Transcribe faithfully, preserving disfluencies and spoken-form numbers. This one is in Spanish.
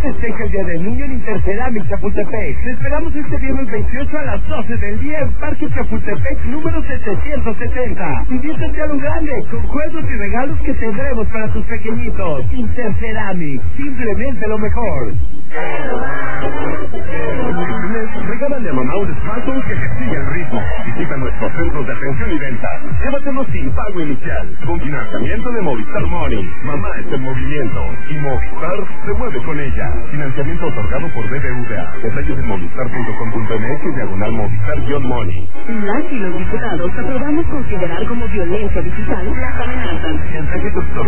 Festeja el Día del Niño en Interceramic Chapultepec. Te esperamos este viernes veintiocho a las doce del día en Parque Chapultepec número setecientos setenta. Diviértete a lo grande con juegos y regalos que tendremos para tus pequeñitos. Interceramic, simplemente lo mejor. Regálale a mamá un smartphone que te siga el ritmo. Visita nuestros centros de atención y venta. Llévatelo sin pago inicial. Con financiamiento de Movistar Money. Mamá está en movimiento. Y Movistar se mueve con ella. Financiamiento otorgado por B B V A. Detalles en movistar punto com punto m x diagonal Movistar-Money. Las y los diputados aprobamos considerar como violencia digital las amenazas.